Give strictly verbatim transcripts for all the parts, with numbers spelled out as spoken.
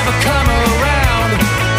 never come around.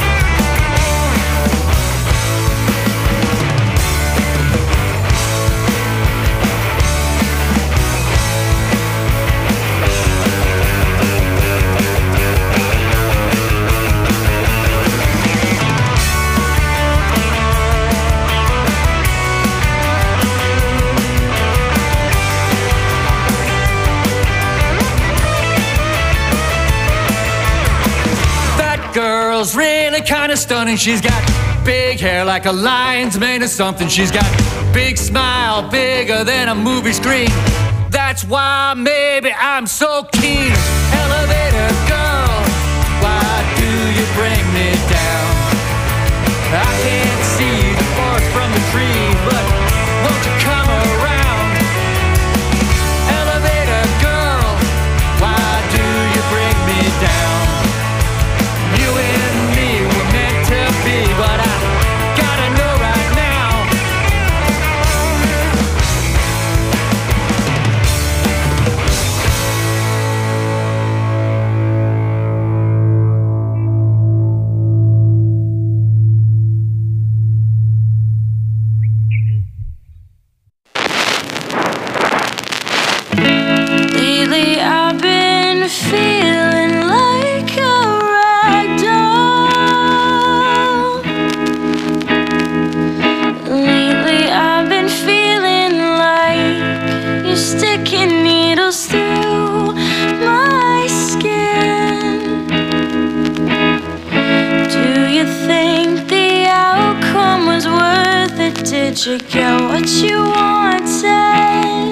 Girl's really kinda stunning. She's got big hair like a lion's made of something. She's got big smile, bigger than a movie screen. That's why maybe I'm so keen. Elevator girl, why do you bring me down? I can't see the forest from the tree, but won't you come around? Elevator girl, why do you bring me down? You and me were meant to be, but I gotta know right now. Lately I've been feeling like a rag doll. Lately I've been feeling like you're sticking needles through my skin. Do you think the outcome was worth it? Did you get what you wanted?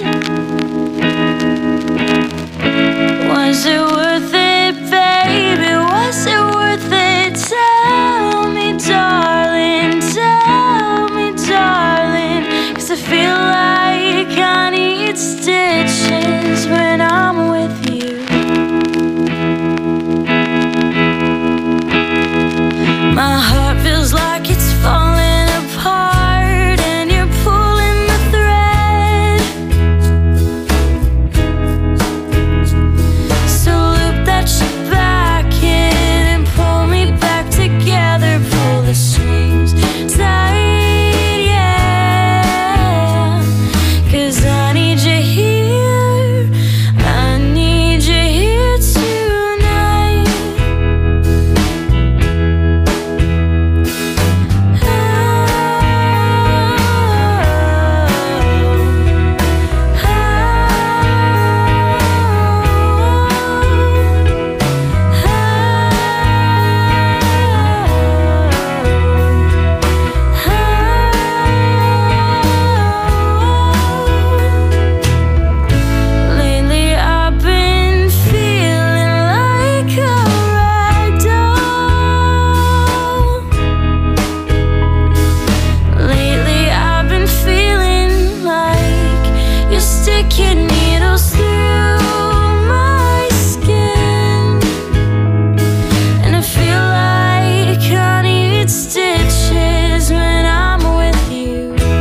Was it worth it, baby? Was it worth it? Tell me, darling, tell me, darling. 'Cause I feel like I need stitches when I'm with you. My heart feels like it's falling apart, and you're pulling the thread. So loop that shit back in and pull me back together. Pull the strings tight, yeah. 'Cause I need you here, I need you here tonight. Lately I've been feeling like a rag doll. Lately I've been feeling like you're sticking needles through my skin. And I feel like I need stitches when I'm with you.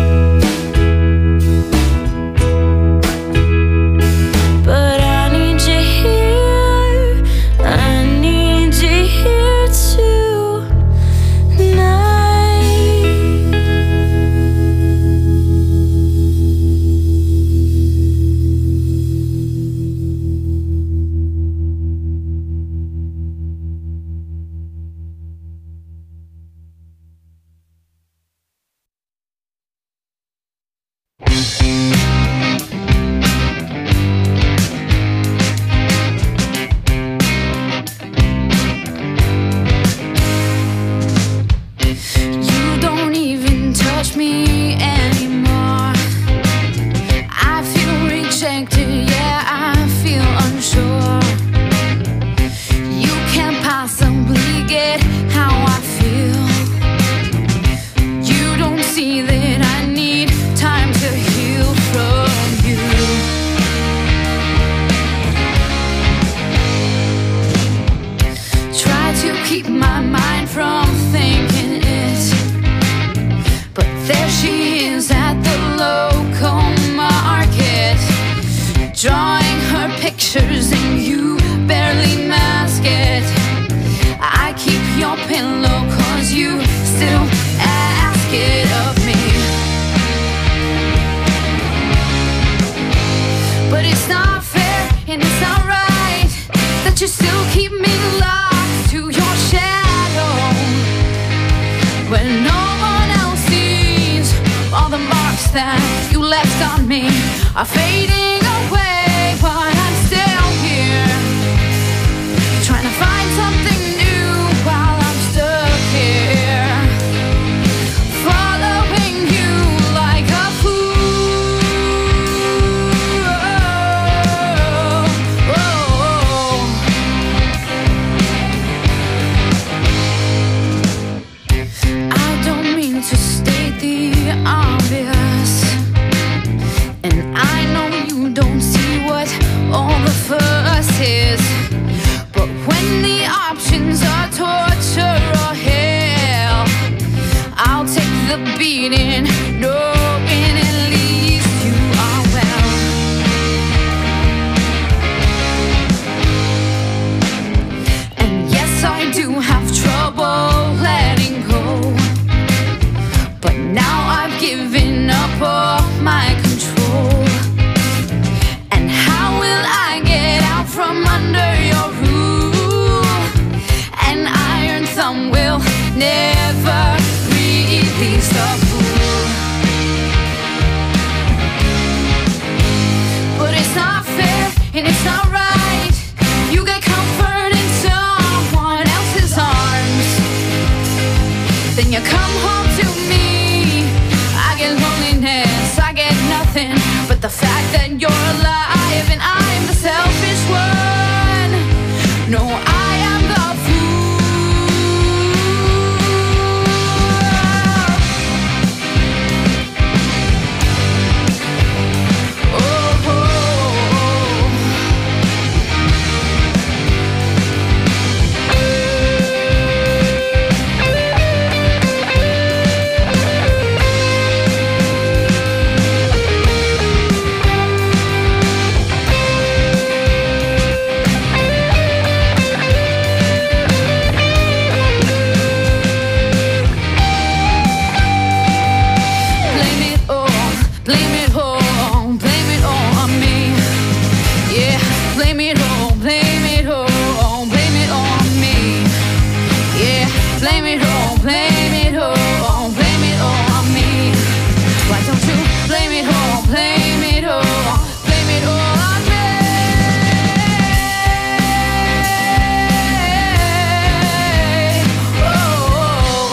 But I need you here, I need you here tonight. You don't even touch me anymore. I feel rejected, yeah, I feel unsure. You can't possibly get how I feel. You don't see that I need time to heal from you. Try to keep my mind from thinking it, but there she is at the local market, drawing her pictures and you barely mask it. around me are fading away, but I'm still here, trying to find something new while I'm stuck here, following you like a fool. Oh, oh, oh. I don't mean to state the obvious, and I know you don't see what all the fuss is, but when the options are torture or hell, I'll take the beating, knowing at least you are well. And yes, I do have trouble letting go, but now I've given up all my control. And how will I get out from under your rule? An iron thumb will never release the fool. But it's not fair and it's not right. You get comfort in someone else's arms, then you come home to me. I get loneliness, I get nothing but the fact that you're alive and I'm the selfish one. No, I am the fool. Oh, oh, oh. Blame it all, blame it all, blame it all on me. Yeah, blame it all, blame it all, blame it all on me. Yeah, blame it all, blame it all, blame it all on me. Why don't you blame it all, blame it all, blame it all on me? Oh,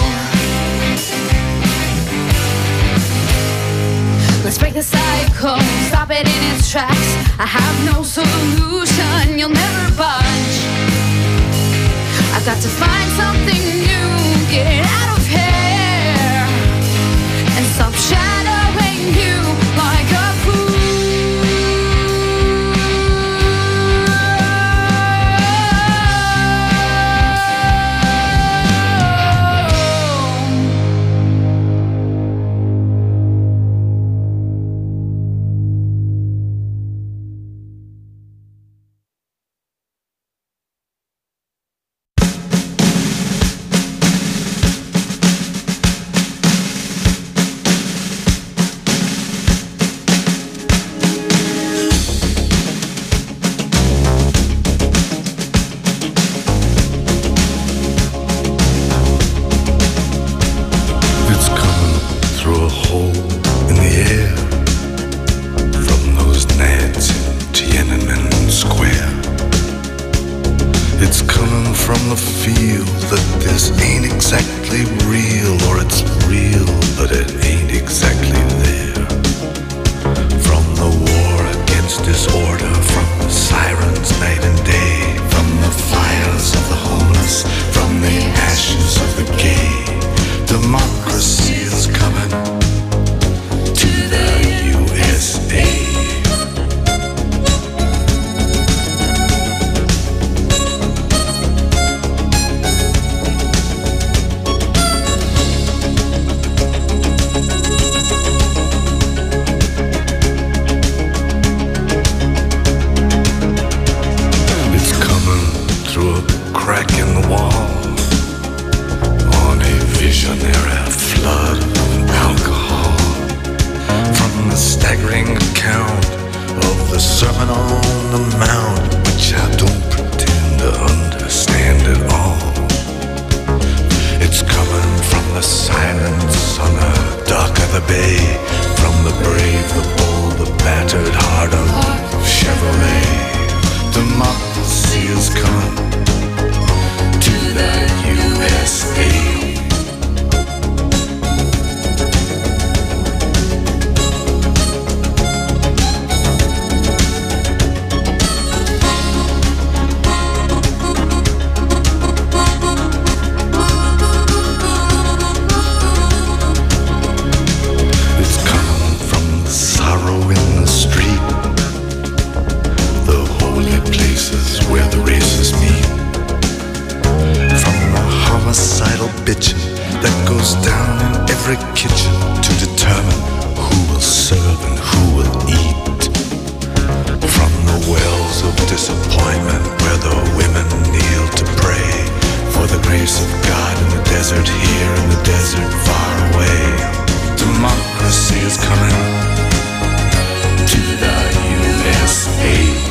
let's break the cycle, stop it in its tracks. I have no solution, you'll never budge. I've got to find something new, get out of here, and stop shadowing you like a fool. It's coming through a hole in the air from those nads in Tiananmen Square. It's coming from the feel that this ain't exactly real, or it's real but it ain't exactly there. From the war against disorder, from the sirens night and day, from the fires of the homeless, from the ashes of the gay, democracy is coming to the U S A. It's coming through a crack in the wall on a visionary flood of alcohol, from the staggering account of the Sermon on the Mount, which I don't pretend to understand at all. It's coming from the silence on the dock of the bay, from the brave, the bold, the little bitchin' that goes down in every kitchen to determine who will serve and who will eat. From the wells of disappointment where the women kneel to pray for the grace of God in the desert here, in the desert far away. Democracy is coming to the U S A.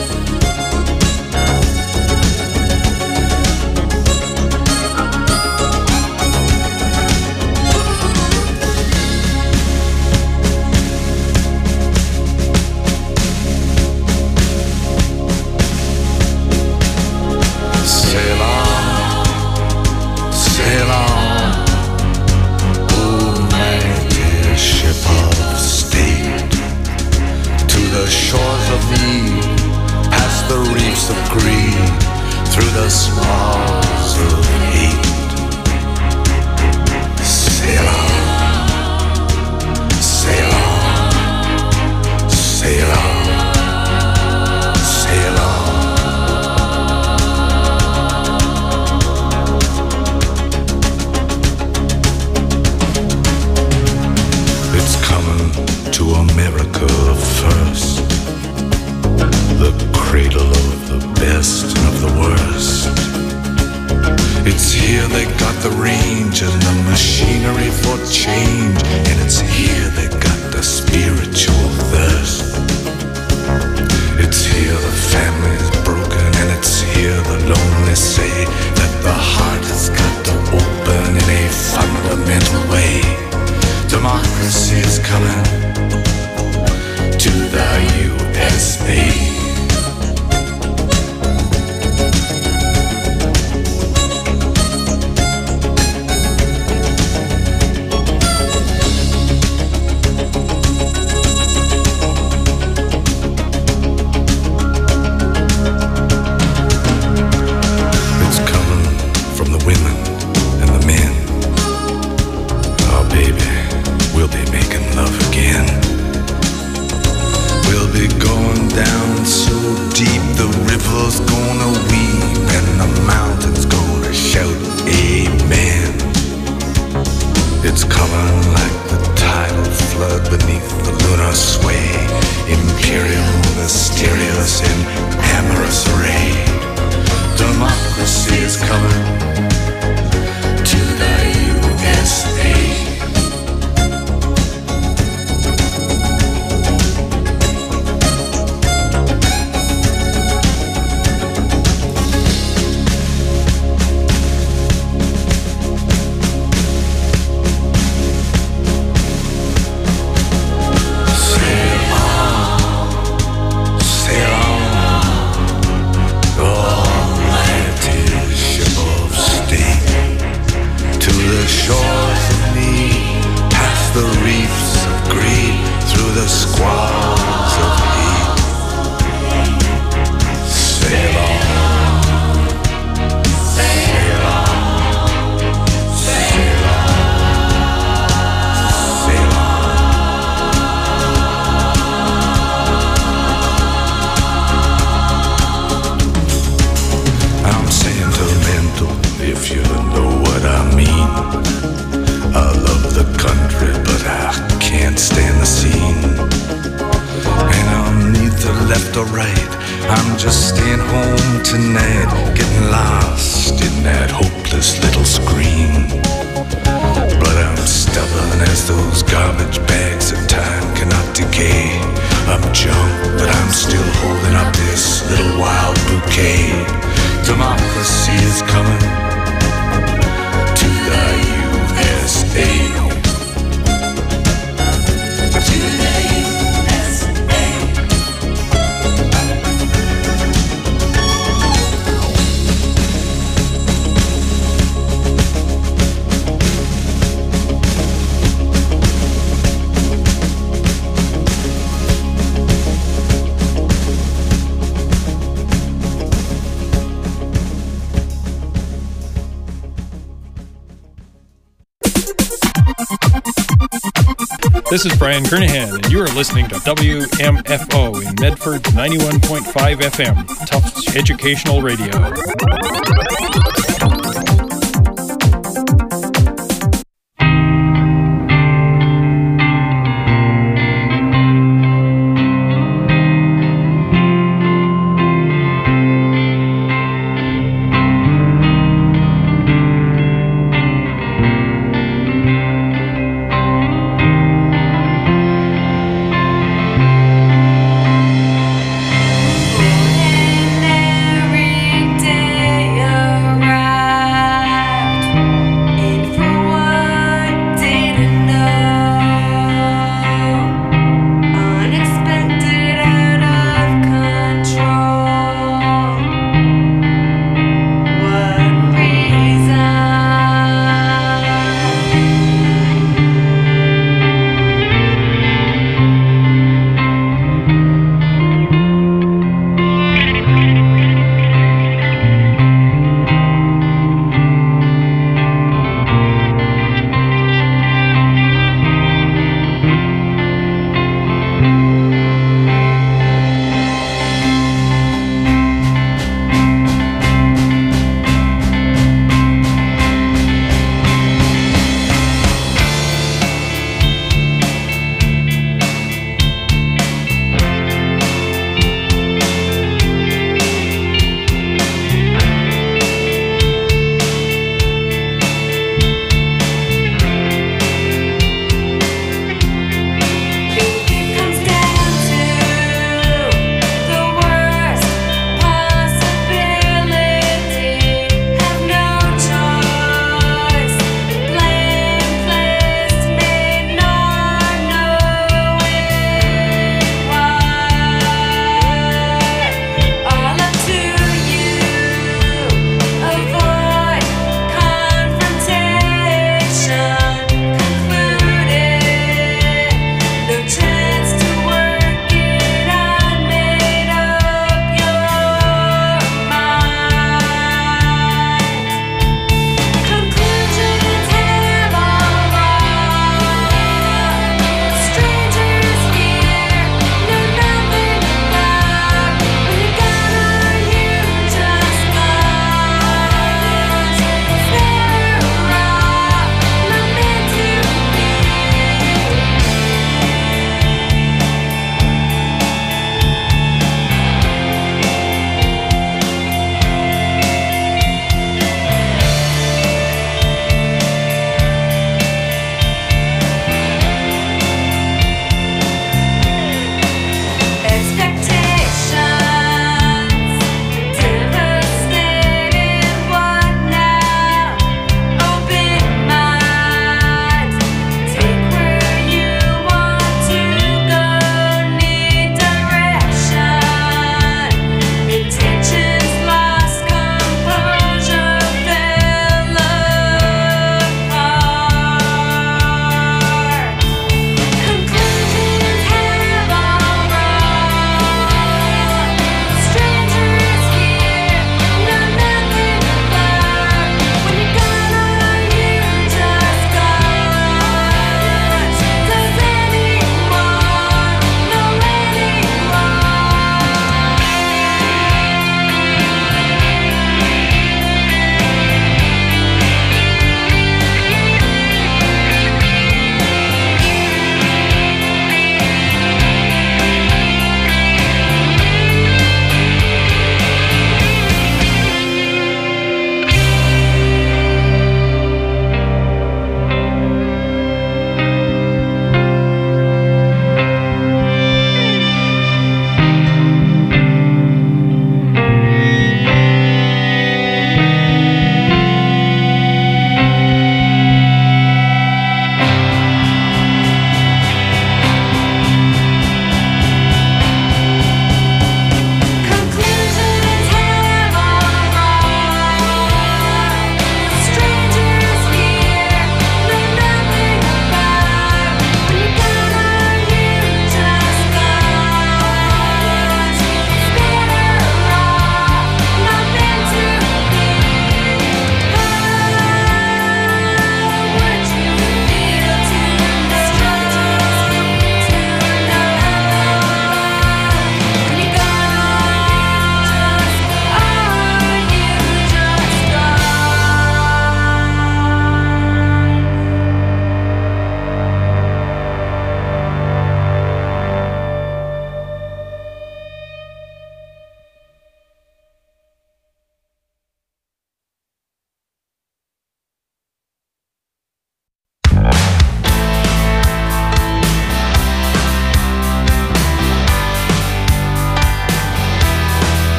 This is Brian Kernahan, and you are listening to W M F O in Medford ninety-one point five F M, Tufts Educational Radio.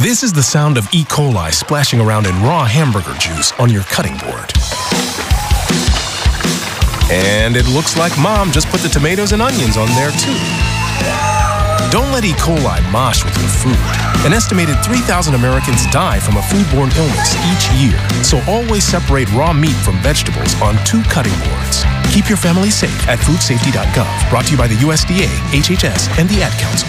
This is the sound of E. coli splashing around in raw hamburger juice on your cutting board. And it looks like Mom just put the tomatoes and onions on there too. Don't let E. coli mosh with your food. An estimated three thousand Americans die from a foodborne illness each year. So always separate raw meat from vegetables on two cutting boards. Keep your family safe at food safety dot gov. Brought to you by the U S D A, H H S, and the Ad Council.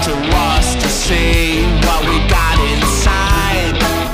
to us to see what we got inside.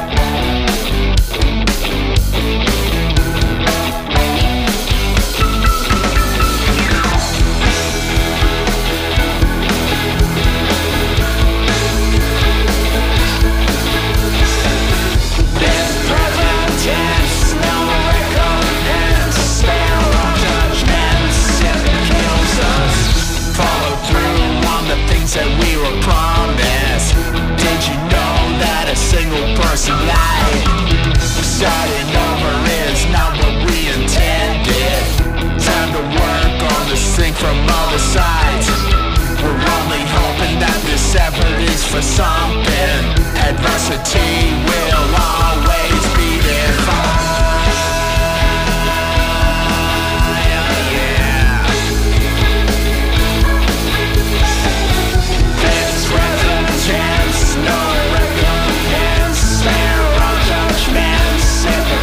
This present tense, no recompense, spare our judgments if it kills us. Follow through on the things that we were promised. Did you know that a single person lied? Starting over is not what we intended. Time to work on this thing from all the sides. We're only hoping that this effort is for something. Adversity will always be defined. Yeah. This present tense, no recompense, spare our judgments if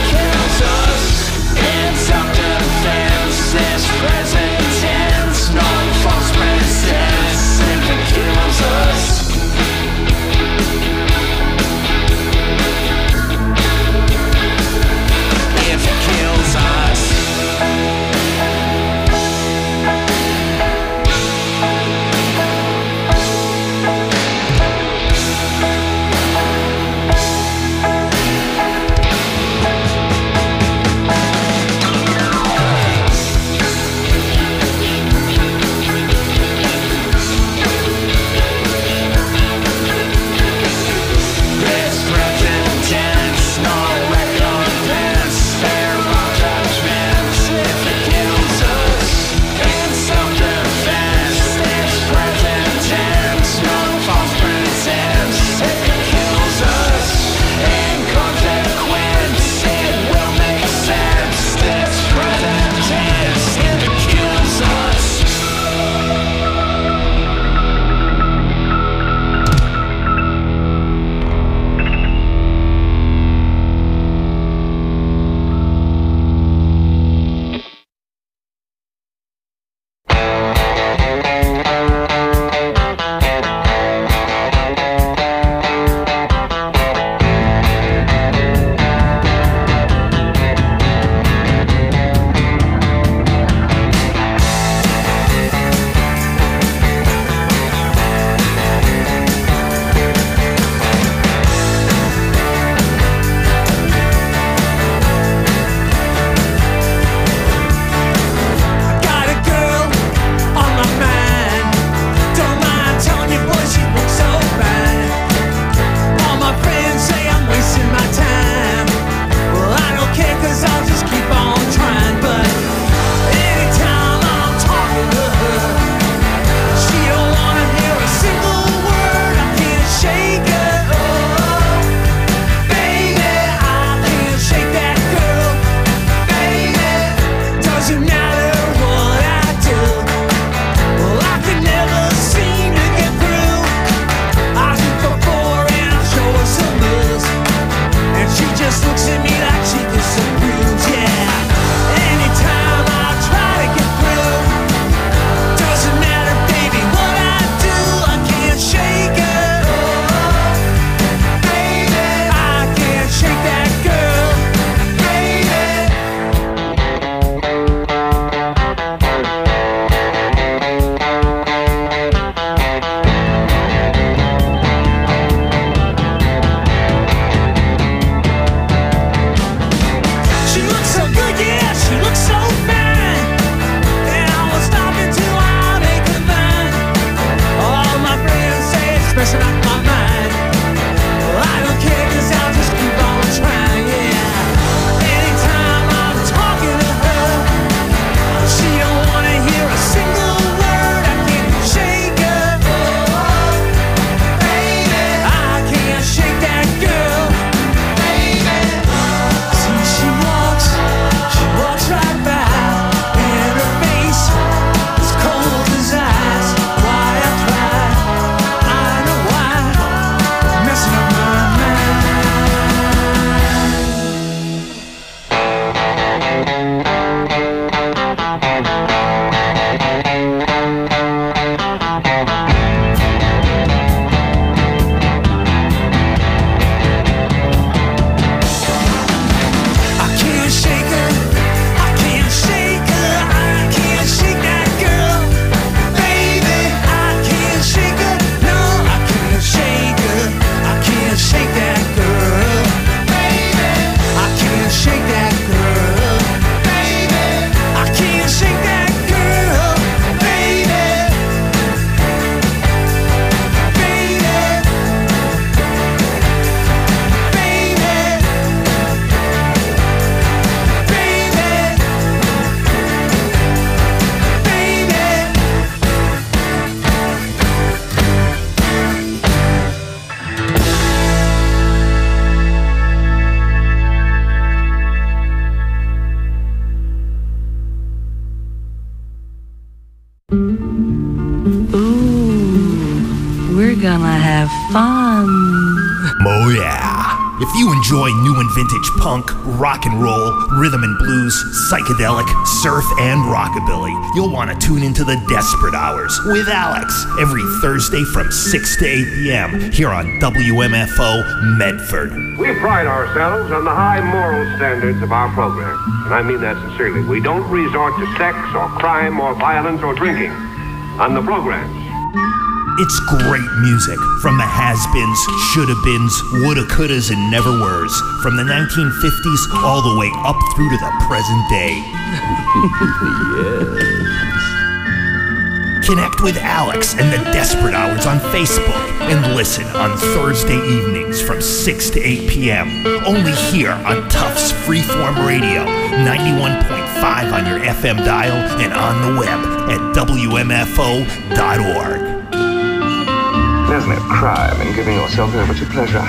gonna have fun. Oh yeah. If you enjoy new and vintage punk, rock and roll, rhythm and blues, psychedelic, surf, and rockabilly, you'll want to tune into the Desperate Hours with Alex every Thursday from six to eight p.m. here on W M F O Medford. We pride ourselves on the high moral standards of our program, and I mean that sincerely. We don't resort to sex or crime or violence or drinking on the programs. It's great music from the has-beens, shoulda-beens, woulda, couldas, and never-weres, from the nineteen fifties all the way up through to the present day. Yes. Connect with Alex and the Desperate Hours on Facebook and listen on Thursday evenings from six to eight p.m. only here on Tufts Freeform Radio, ninety-one point five on your F M dial and on the web at W M F O dot org. There's no crime in giving yourself over to pleasure.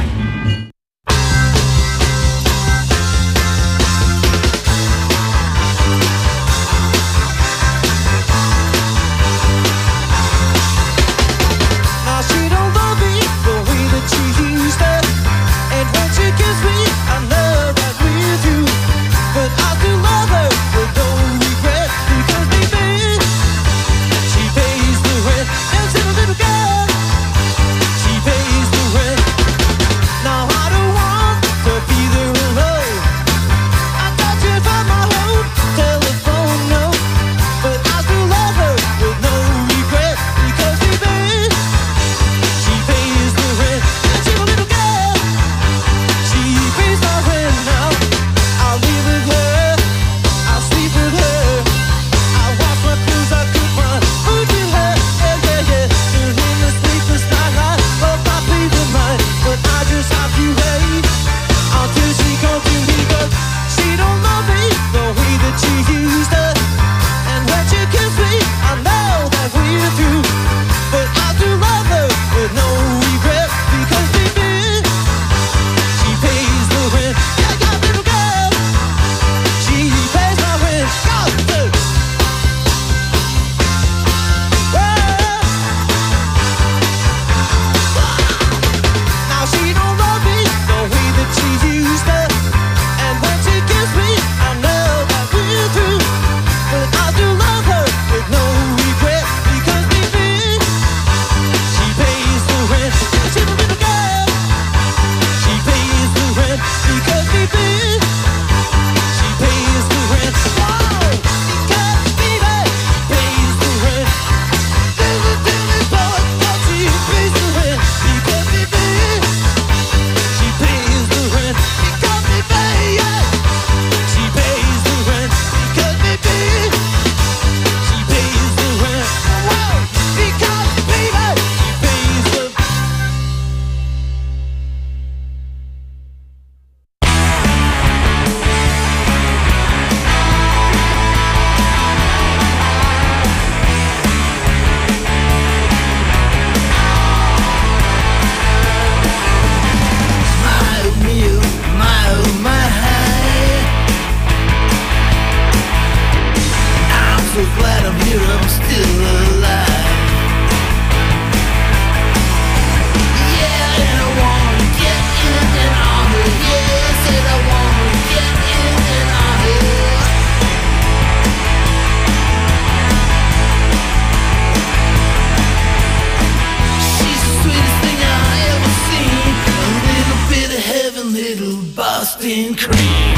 Boston cream.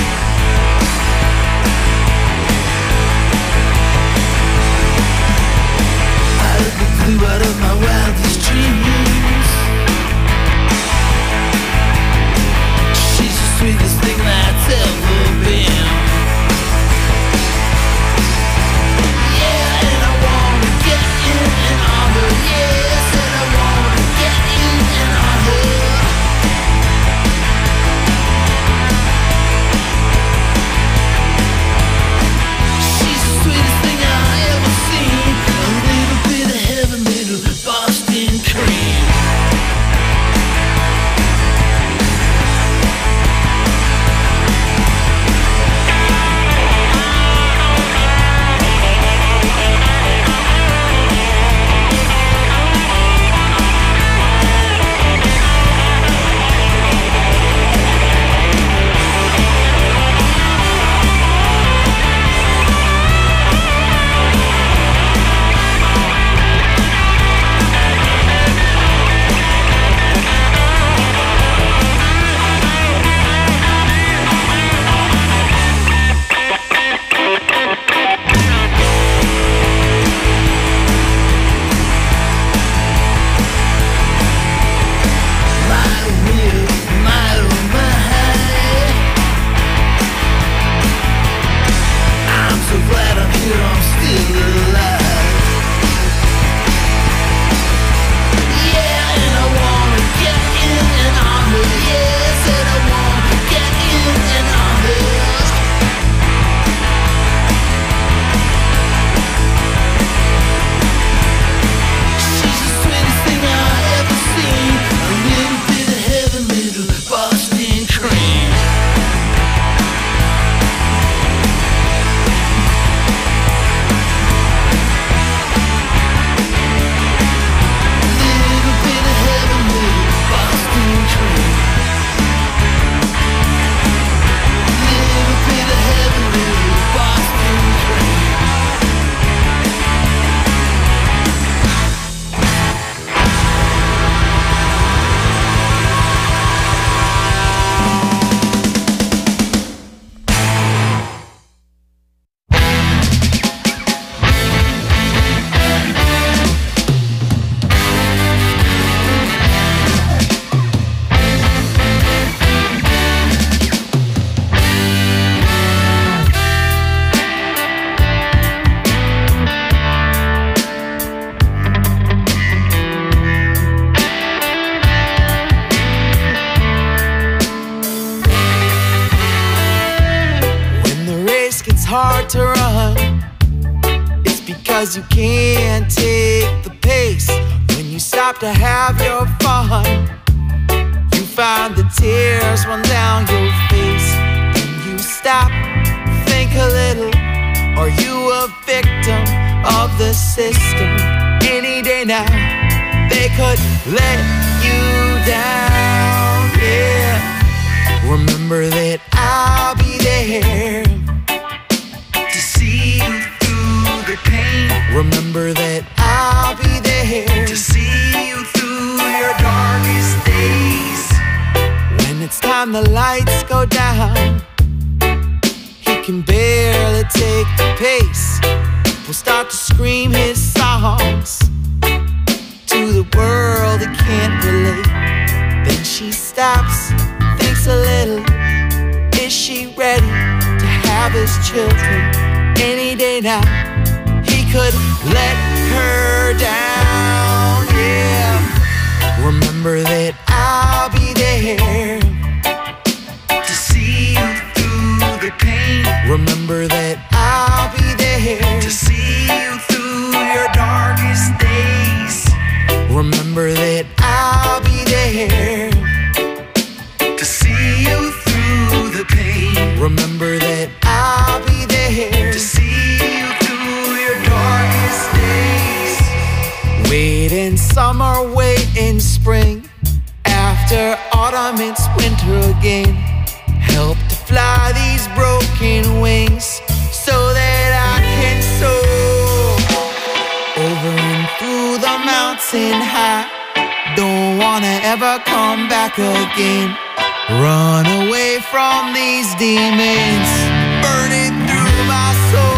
Flew out of my wildest dreams. She's the sweetest thing that's ever been. Yeah, and I wanna get in and on her. Yes, and I wanna get in and on her. hard to run. It's because you can't take the pace. When you stop to have your fun, you find the tears run down your face. When you stop, think a little. Are you a victim of the system? Any day now, they could let you down, yeah. Remember that I'll be there to see you through the pain. Remember that I'll be there to see you through your darkest days. When it's time the lights go down, he can barely take the pace. Will start to scream his songs to the world he can't relate. Then she stops, thinks a little. Is she ready to have his children? Any day now, he could let her down, yeah. Remember that I'll be there to see you through the pain. Remember that I'll be there to see you through your darkest days. Remember that I'll be there to see you through the pain. Remember that I'll be there to see you through your darkest days. Wait in summer, wait in spring. After autumn, it's winter again. Help to fly these broken wings so that I can soar over and through the mountain high. Don't wanna ever come back again. Run away from these demons, burning through my soul.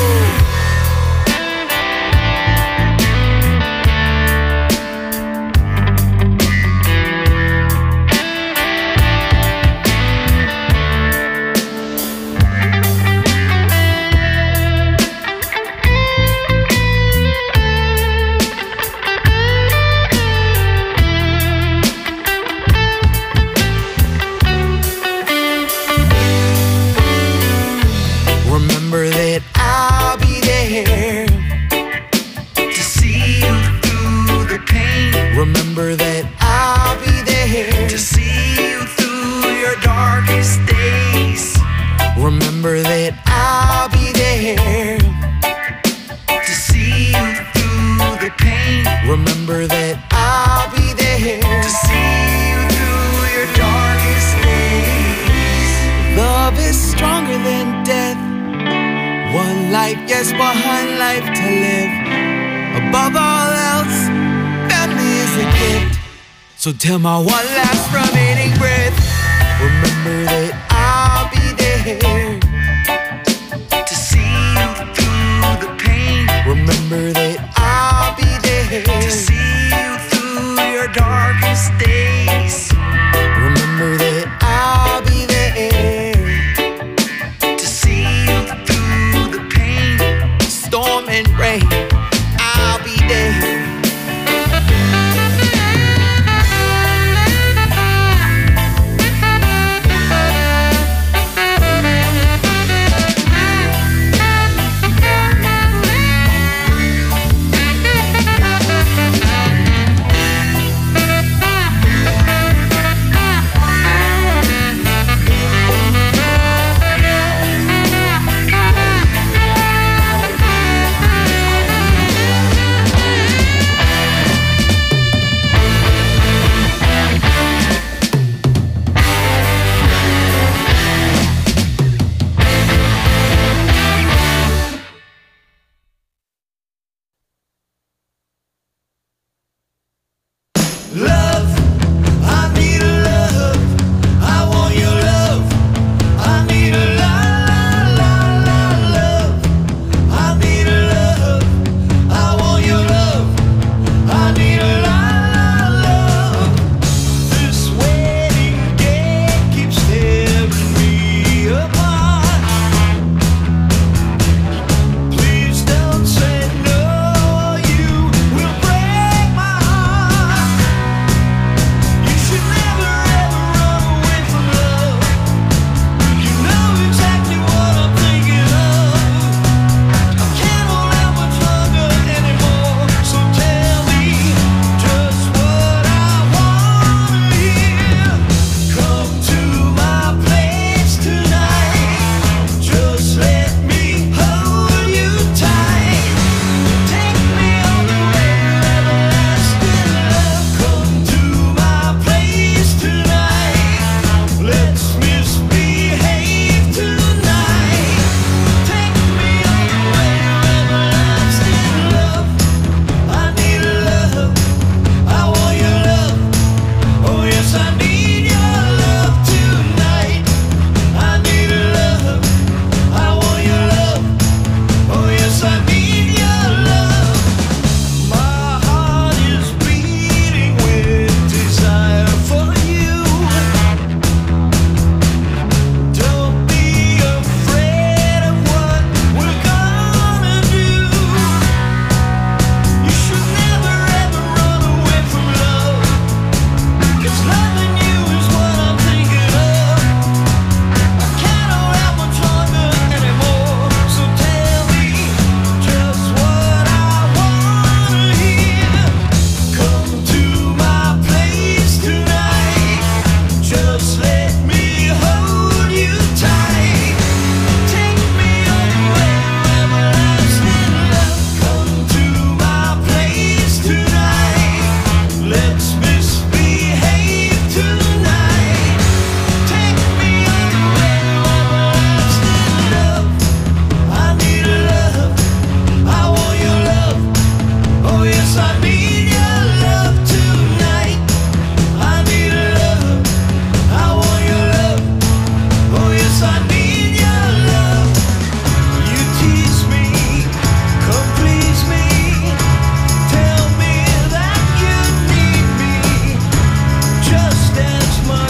Remember that I'll be there to see you through the pain. Remember that I'll be there to see you through your darkest days. Remember that I'll be there to see you through the pain. Remember that I'll be there to see you through your darkest days. Love is stronger than death. One life, yes, one life to live. Above all else, family is a gift. So tell my one last from me.